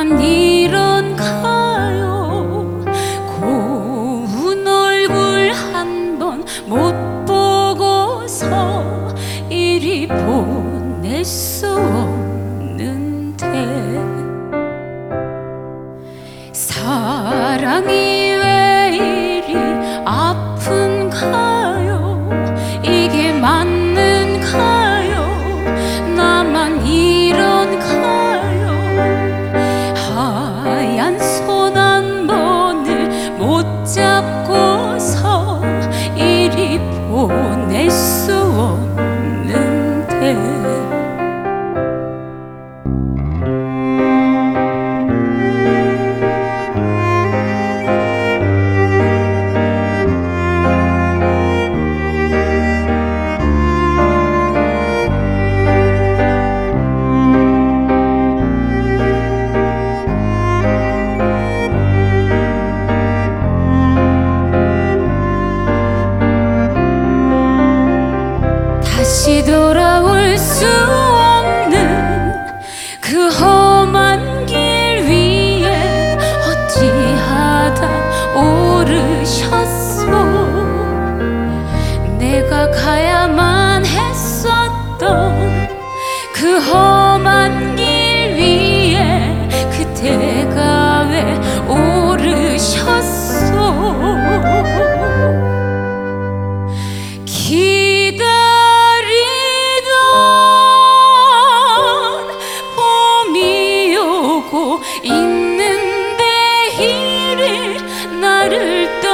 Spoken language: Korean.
나만 이런가요? 고운 얼굴 한 번 못 보고서 이리 보낼 수 없는데, 사랑이 왜 이리 아픈가요? 이게 맞는가요? 나만 이런가요? 하얀 손 한 번을 못 잡고서 이리 보낼 수 없는데, 다시 돌아올 수 없는 그 험한 길 위에 어찌하다 오르셨소. 내가 가야만 했었던 그 험한 길 위에 그대가 왜 오르셨소. 있는데 이리 나를 떠